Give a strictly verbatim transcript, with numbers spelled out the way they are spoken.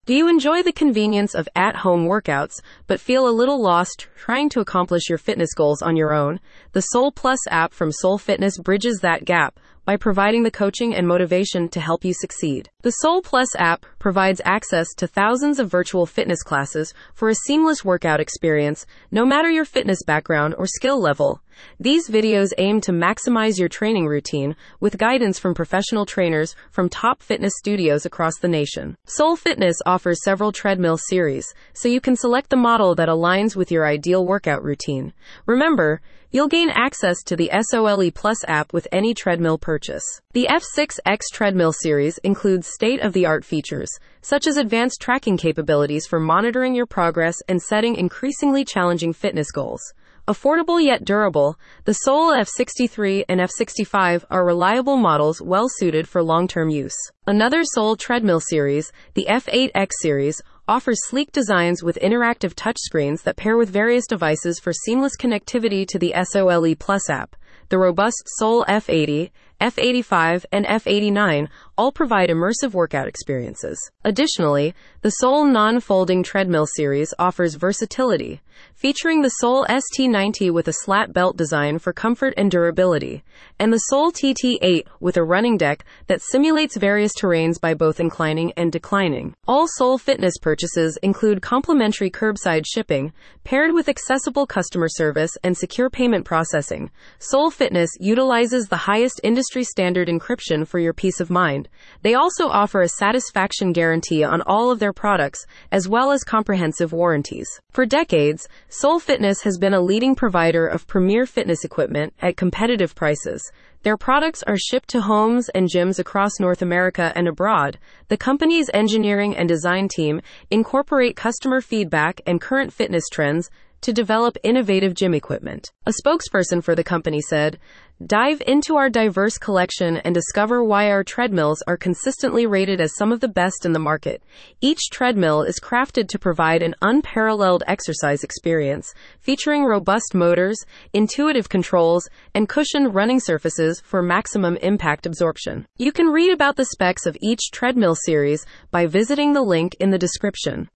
Do you enjoy the convenience of at-home workouts, but feel a little lost trying to accomplish your fitness goals on your own? The Soul Plus app from Soul Fitness bridges that gap by providing the coaching and motivation to help you succeed. The Soul Plus app provides access to thousands of virtual fitness classes for a seamless workout experience, no matter your fitness background or skill level. These videos aim to maximize your training routine with guidance from professional trainers from top fitness studios across the nation. Soul Fitness offers several treadmill series, so you can select the model that aligns with your ideal workout routine. Remember, you'll gain access to the Soul Plus app with any treadmill purchase. The F six X treadmill series includes state-of-the-art features, such as advanced tracking capabilities for monitoring your progress and setting increasingly challenging fitness goals. Affordable yet durable, the Soul F sixty-three and F sixty-five are reliable models well suited for long-term use. Another Soul treadmill series, the F eight X series, offers sleek designs with interactive touchscreens that pair with various devices for seamless connectivity to the Soul Plus app. The robust Soul F eighty, F eighty-five, and F eighty-nine all provide immersive workout experiences. Additionally, the Soul non-folding treadmill series offers versatility, featuring the Soul S T ninety with a slat belt design for comfort and durability, and the Soul T T eight with a running deck that simulates various terrains by both inclining and declining. All Soul Fitness purchases include complimentary curbside shipping, paired with accessible customer service and secure payment processing. Soul Fitness utilizes the highest industry standard encryption for your peace of mind. They also offer a satisfaction guarantee on all of their products, as well as comprehensive warranties. For decades, Soul Fitness has been a leading provider of premier fitness equipment at competitive prices. Their products are shipped to homes and gyms across North America and abroad. The company's engineering and design team incorporate customer feedback and current fitness trends to develop innovative gym equipment. A spokesperson for the company said, "Dive into our diverse collection and discover why our treadmills are consistently rated as some of the best in the market. Each treadmill is crafted to provide an unparalleled exercise experience, featuring robust motors, intuitive controls, and cushioned running surfaces for maximum impact absorption." You can read about the specs of each treadmill series by visiting the link in the description.